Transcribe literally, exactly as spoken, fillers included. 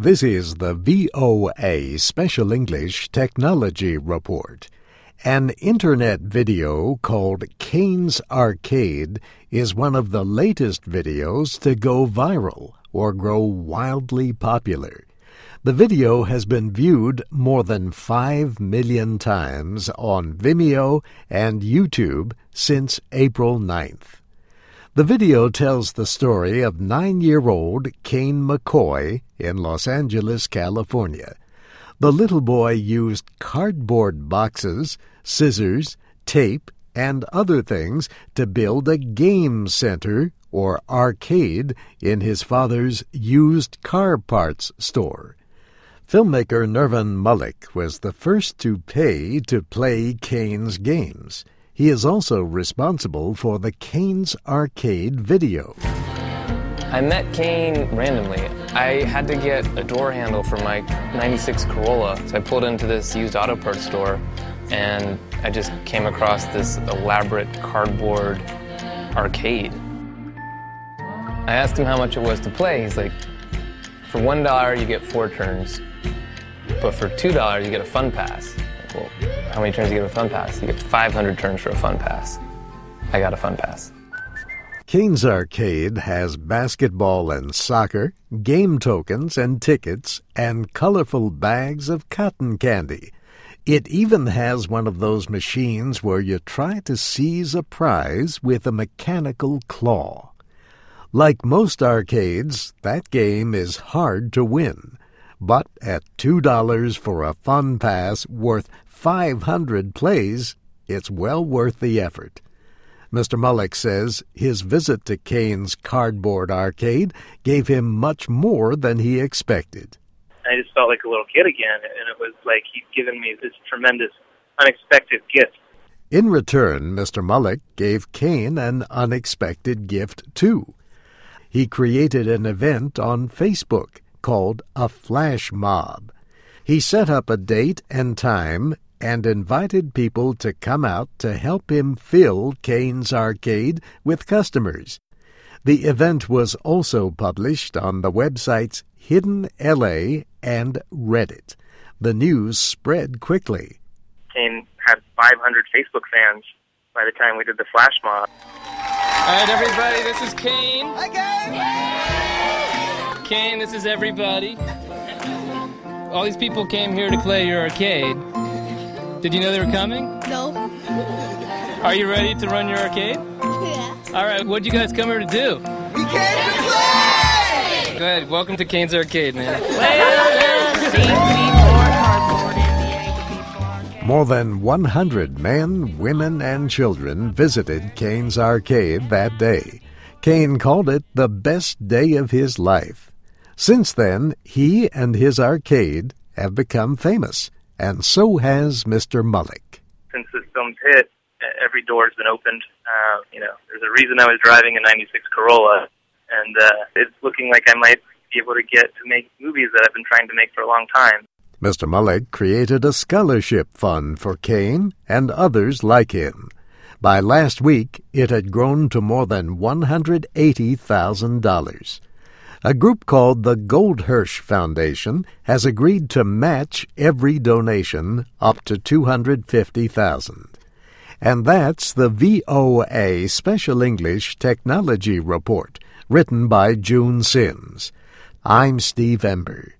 This is the V O A Special English Technology Report. An internet video called Kane's Arcade is one of the latest videos to go viral or grow wildly popular. The video has been viewed more than five million times on Vimeo and YouTube since April ninth. The video tells the story of nine-year-old Kane McCoy in Los Angeles, California. The little boy used cardboard boxes, scissors, tape, and other things to build a game center or arcade in his father's used car parts store. Filmmaker Nervan Mullick was the first to pay to play Kane's games. He is also responsible for the Kane's Arcade video. I met Kane randomly. I had to get a door handle for my ninety-six Corolla, so I pulled into this used auto parts store, and I just came across this elaborate cardboard arcade. I asked him how much it was to play. He's like, for one dollar you get four turns, but for two dollars you get a fun pass. Like, well, how many turns do you get a fun pass? You get five hundred turns for a fun pass. I got a fun pass. Kane's Arcade has basketball and soccer, game tokens and tickets, and colorful bags of cotton candy. It even has one of those machines where you try to seize a prize with a mechanical claw. Like most arcades, that game is hard to win. But at two dollars for a fun pass worth five hundred plays, it's well worth the effort. Mister Mullick says his visit to Kane's Cardboard Arcade gave him much more than he expected. I just felt like a little kid again, and it was like he'd given me this tremendous, unexpected gift. In return, Mister Mullick gave Kane an unexpected gift, too. He created an event on Facebook called a flash mob. He set up a date and time and invited people to come out to help him fill Kane's Arcade with customers. The event was also published on the websites Hidden L A and Reddit. The news spread quickly. Kane had five hundred Facebook fans by the time we did the flash mob. All right, everybody, this is Kane. Hi, Kane! Kane, this is everybody. All these people came here to play your arcade. Did you know they were coming? No. Are you ready to run your arcade? Yeah. All right, what'd you guys come here to do? We came to play! Go ahead, welcome to Kane's Arcade, man. More than one hundred men, women, and children visited Kane's Arcade that day. Kane called it the best day of his life. Since then, he and his arcade have become famous, and so has Mister Mullick. Since this film's hit, every door's been opened. Uh, you know, there's a reason I was driving a ninety-six Corolla, and uh, it's looking like I might be able to get to make movies that I've been trying to make for a long time. Mister Mullick created a scholarship fund for Kane and others like him. By last week, it had grown to more than one hundred eighty thousand dollars. A group called the Goldhirsch Foundation has agreed to match every donation up to two hundred fifty thousand dollars. And that's the V O A Special English Technology Report, written by June Sims. I'm Steve Ember.